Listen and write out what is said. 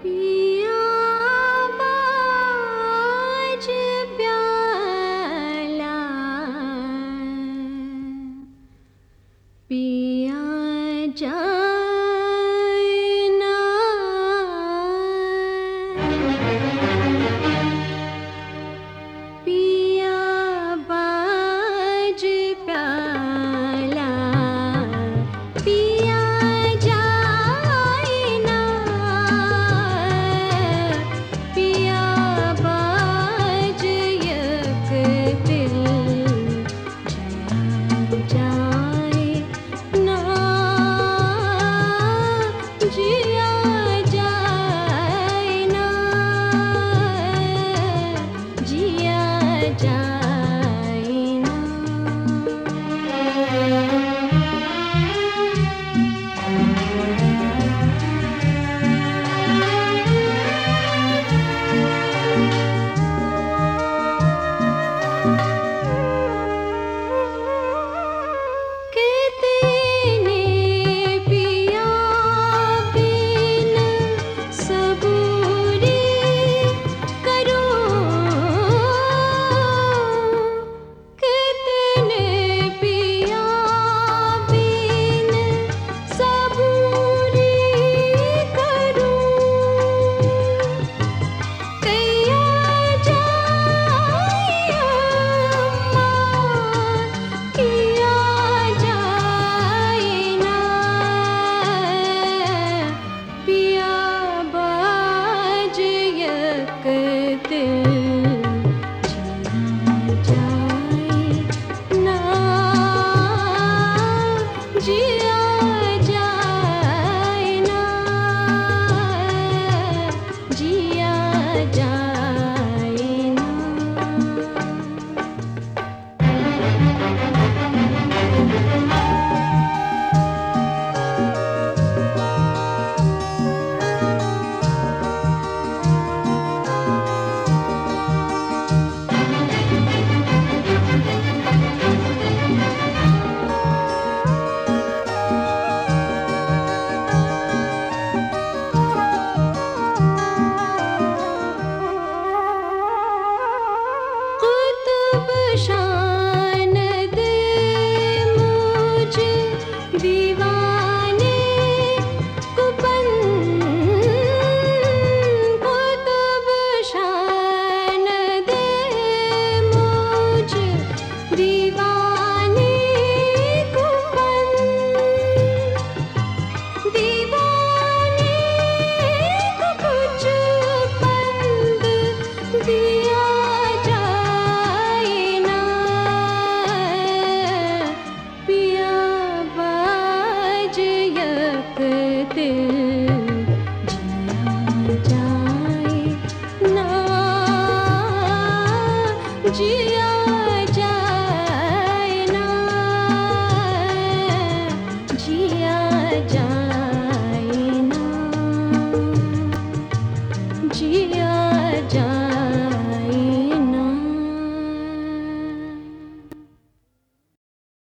पिया बाज प्याला पिया जाए ना पिया बाज प्याला पिया जाए ना पिया बाज यक दिल जाए ना जिया जाए ना जिया जाए ना कहते ने पिया बिन सबूरी करो कहते ने पिया बिन सबूरी करो कैया जाए अम्मा किया जाए ना पिया बाज यक दिल जाए ना जिया जाए ना जिया जाए ना कुतुब शान दे मुझ दीवाने कुपन कुतुब शान दे मुझ दीवाने कुपन दीवाने को कुछ पंद दिया जाए ना पिया बाज यक दिल जिया जाए ना जिया